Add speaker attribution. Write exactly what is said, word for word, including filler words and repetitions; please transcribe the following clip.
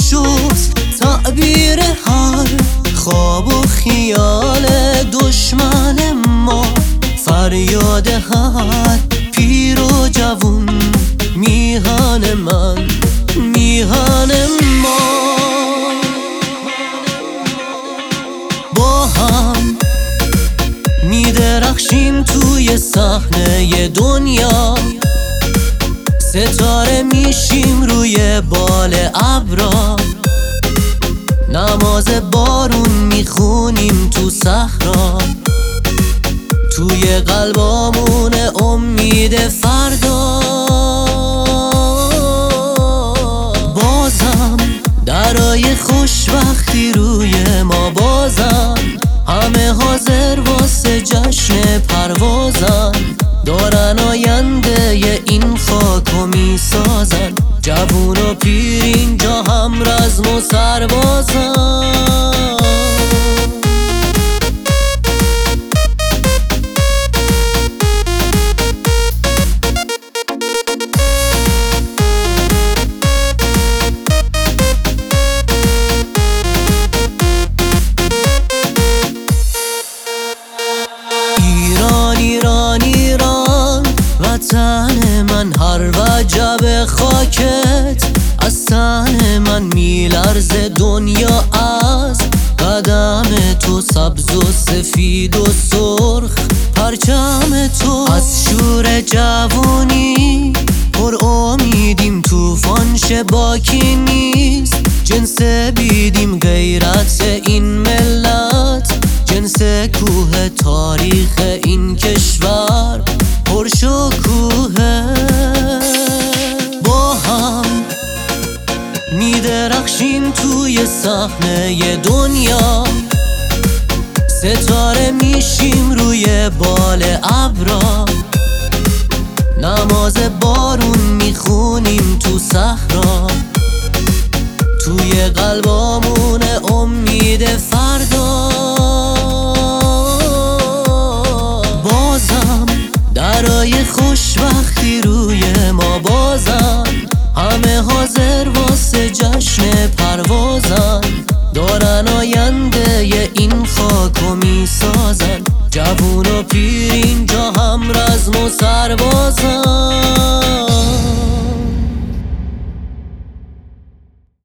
Speaker 1: شد تعبیر هر خواب و خیال دشمن ما، فریاد هر پیر و جوون، میهن من، میهن ما. با هم میدرخشیم توی صحنه دنیا، ستاره میشیم روی بال ابرا، نماز بارون میخونیم تو صحرا، توی قلبامون امید فردا. بازم درای خوشبختی روی ما بازن، همه حاضر واسه جشن پروازن، دارن آینده این خاکو میسازن، جوون و پیر اینجا هم رزم و سربازن. ایران ایران ایران وطن من، هر وجب خاکت از تن من میلرزه دنیا از قدم تو، سبز و سفید و سرخ پرچم تو، از شور جوونی پر امیدیم، طوفان باکی نیست، جنس بیدیم غیرت این ملت، جنس کوه تاریخ این کشور پرشکوهه. با هم میدرخشیم توی صحنه دنیا، ستاره میشیم روی بال ابرا، نماز بارون میخونیم تو صحرا، توی قلبامون امید فردا. بازم درای خوشبختی روی ما بازن، همه حاضر واسه جشن پروازن، دارن آینده این خاکو میسازن، جوون و پیر اینجا هم رزم و سربازن.